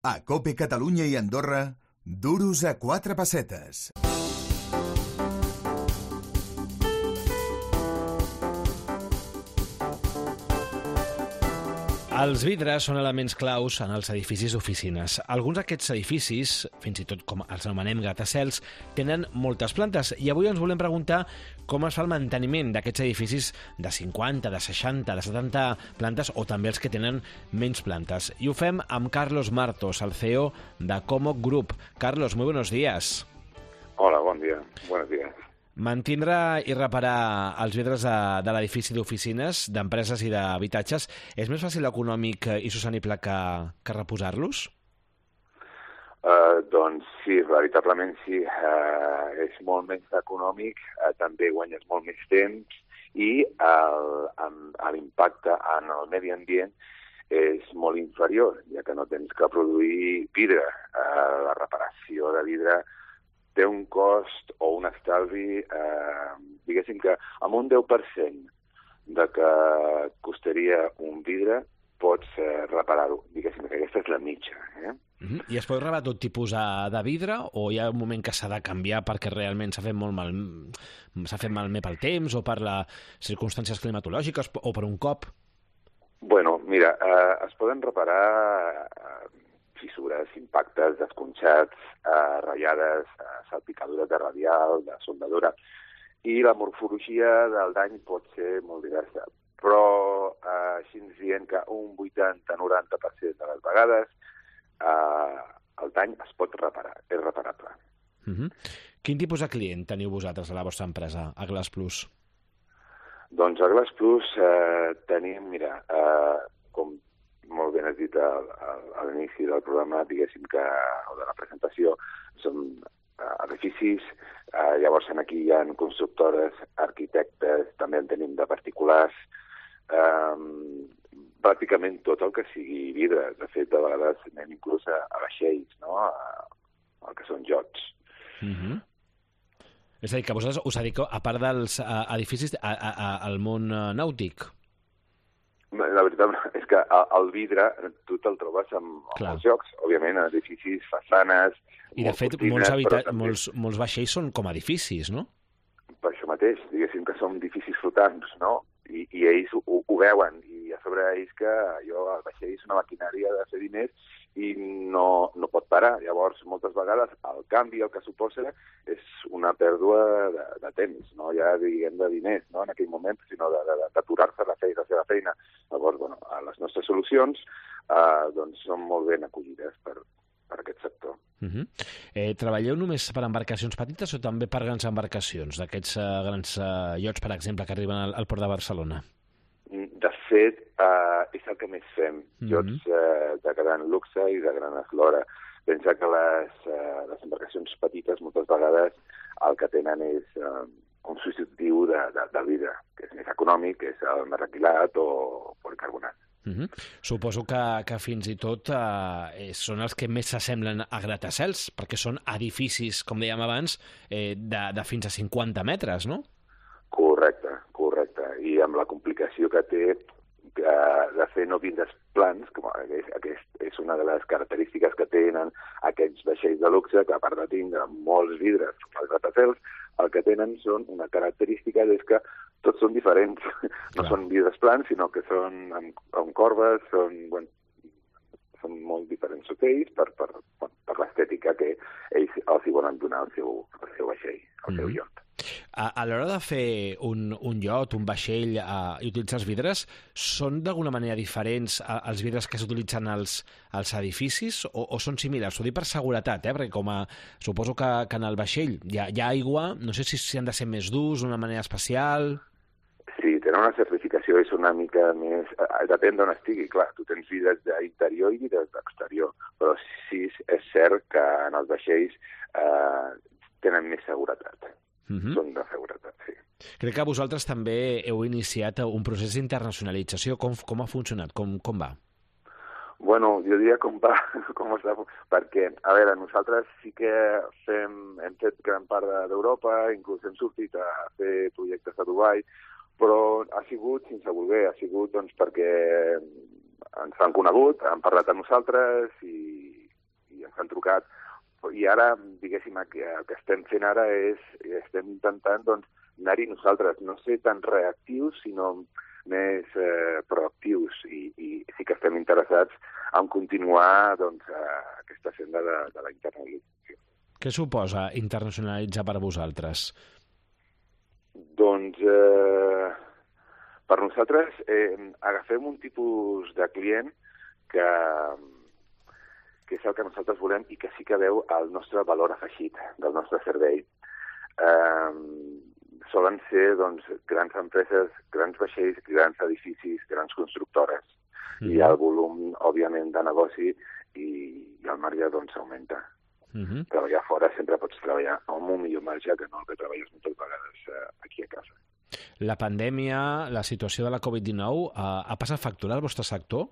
A COPE Catalunya i Andorra, duros a 4 pessetes. Els vidres són elements claus en els edificis d'oficines. Alguns d'aquests edificis, fins i tot com els anomenem gratacels, tenen moltes plantes i avui ens volem preguntar com es fa el manteniment d'aquests edificis de 50, de 60, de 70 plantes o també els que tenen menys plantes. I ho fem amb Carlos Martos, el CEO de Comoc Group. Carlos, muy buenos días. Hola, bon dia. Buenos días. Mantindre i reparar els vidres de l'edifici d'oficines, d'empreses i d'habitatges, és més fàcil, econòmic i sostenible que reposar-los? Doncs sí, veritablement sí. És molt menys econòmic, també guanyes molt més temps i l'impacte en el medi ambient és molt inferior, ja que no tens que produir vidre. La reparació de vidre té un cost o un estalvi, diguéssim que amb un 10% de que costaria un vidre pots reparar-ho. Diguéssim que aquesta és la mitja. I es pot reparar tot tipus de vidre o hi ha un moment que s'ha de canviar perquè realment s'ha fet malbé pel temps o per les circumstàncies climatològiques o per un cop? Bueno, mira, es poden reparar fissures, impactes, desconxats, ratllades, salpicadures de radial, de soldadura, i la morfologia del dany pot ser molt diversa. Però així ens dient que un 80-90% de les vegades el dany es pot reparar, és reparable. Quin tipus de client teniu vosaltres a la vostra empresa, a Glass Plus? Doncs a Glass Plus tenim, mira, com molt ben has dit a l'inici del programa, diguéssim que, o de la presentació, són edificis, llavors aquí hi ha constructores, arquitectes, també en tenim de particulars, pràcticament tot el que sigui vidre. De fet, de vegades anem inclús a vaixells, no? El que són yachts. És a dir, que vosaltres us dediqueu, a part dels edificis, al món nàutic? La veritat és que el vidre tu te'l trobes amb els jocs, òbviament, edificis, façanes... I de fet, molts vaixells són com edificis, no? Per això mateix, diguéssim que són edificis flotants, no? I ells ho veuen, i a sobre ells que el vaixell és una maquinària de fer diners i no pot parar. Llavors, moltes vegades, el canvi el que suposa és una pèrdua de temps, no ja diguem de diners, no? En aquell moment, sinó d'aturar-se la seva feina. Llavors, bueno, les nostres solucions doncs són molt ben acollides per aquest sector. Treballeu només per embarcacions petites o també per grans embarcacions, d'aquests grans iots, per exemple, que arriben al port de Barcelona? De fet, és el que més fem, iots de gran luxe i de gran eslora. Pensa que les embarcacions petites moltes vegades el que tenen és un substitutiu del vidre, que és més econòmic, que és el metacrilat o policarbonat. Suposo que fins i tot són els que més s'assemblen a gratacels, perquè són edificis, com dèiem abans, de fins a 50 metres, no? Correcte. I amb la complicació que té de fer no vidres plans, com és una de les característiques que tenen aquests vaixells de luxe, que a part de tindre molts vidres com els gratacels, el que tenen són una característica és que tots són diferents. No són vidres plans, sinó que són amb corbes, són molt diferents sota ells per l'estètica que ells els hi volen donar al seu vaixell, al seu iot. A l'hora de fer un iot, un vaixell i utilitzar els vidres, són d'alguna manera diferents els vidres que s'utilitzen als edificis o són similars? Ho dic per seguretat, perquè suposo que en el vaixell hi ha aigua, no sé si han de ser més durs, d'una manera especial... Sí, tenen una certificació, és una mica més... Depèn d'on estigui, clar, tu tens vidres d'interior i vidres d'exterior, però sí és cert que en els vaixells tenen més seguretat. Són de seguretat, sí. Crec que vosaltres també heu iniciat un procés d'internacionalització. Com ha funcionat? Com va? Bueno, jo diria com està, perquè, a veure, nosaltres sí que hem fet gran part d'Europa, inclús hem sortit a fer projectes a Dubai, però ha sigut sense voler, ha sigut doncs perquè ens han conegut, han parlat amb nosaltres i col·locat. I ara, diguéssim, el que estem fent ara és, estem intentant doncs, anar-hi nosaltres, no ser tan reactius, sinó més proactius, i sí que estem interessats en continuar doncs, aquesta senda de la internacionalització. Què suposa internacionalitzar per vosaltres? Doncs per nosaltres agafem un tipus de client que és el que nosaltres volem i que sí que veu el nostre valor afegit del nostre servei. Solen ser doncs, grans empreses, grans vaixells, grans edificis, grans constructores. I el volum, òbviament, de negoci i el marge doncs, augmenta. Treballar fora sempre pots treballar amb un millor marge que no el que treballes moltes vegades aquí a casa. La pandèmia, la situació de la Covid-19 ha passat factura al vostre sector?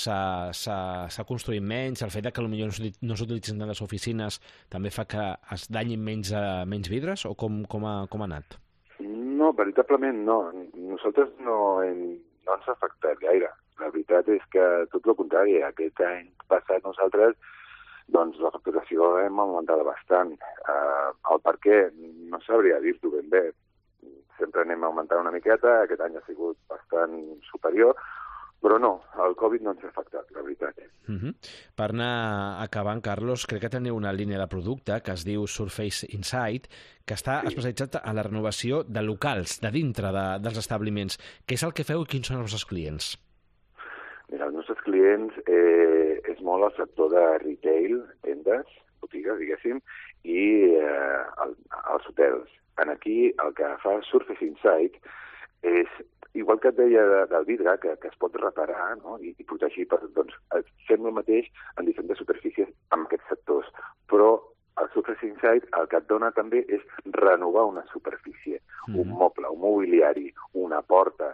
S'ha construït menys? El fet que potser no s'utilitzen les oficines també fa que es danyin menys vidres? O com ha anat? No, veritablement no. Nosaltres no ens ha afectat gaire. La veritat és que tot el contrari. Aquest any passat nosaltres doncs la facturació hem augmentat bastant. El per què no sabria dir-t'ho ben bé. Sempre anem augmentant una miqueta, aquest any ha sigut bastant superior, però no, el Covid no ens ha afectat, la veritat. Per anar acabant, Carlos, crec que teniu una línia de producte que es diu Surface Insight, que està especialitzat en la renovació de locals, de dintre dels establiments. Què és el que feu i quins són els vostres clients? Mira, els nostres clients és molt el sector de retail, tendes, botigues, diguéssim, i els hotels. Aquí el que fa Surface Insight és, igual que et deia del vidre, que es pot reparar, no? I protegir, doncs fem el mateix en diferents superfícies en aquests sectors. Però el Surface Insight el que et dona també és renovar una superfície, un moble, un mobiliari, una porta,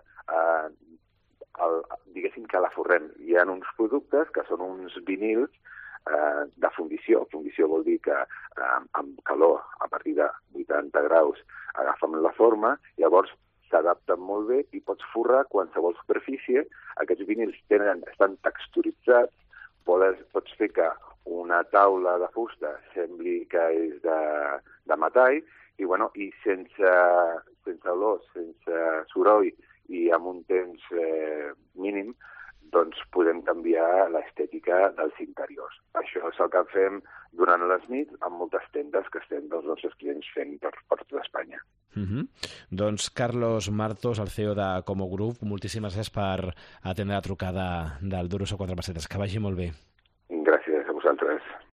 diguéssim que la forrem. Hi ha uns productes que són uns vinils de fundició. Fundició vol dir que amb calor, a partir de 80 graus, agafen la forma, llavors s'adapten molt bé i pots forrar qualsevol superfície. Aquests vinils estan texturitzats, pots fer que una taula de fusta sembli que és de metall i sense olor, sense soroll i amb un temps mínim, doncs podem canviar l'estètica dels interiors. Això és el que fem durant les nits amb moltes tendes que estem dels nostres clients fent per tota Espanya. Doncs Carlos Martos, el CEO de Como Group, moltíssimes gràcies per atendre la trucada del Duros a 4 pessetes. Que vagi molt bé. Gràcies a vosaltres.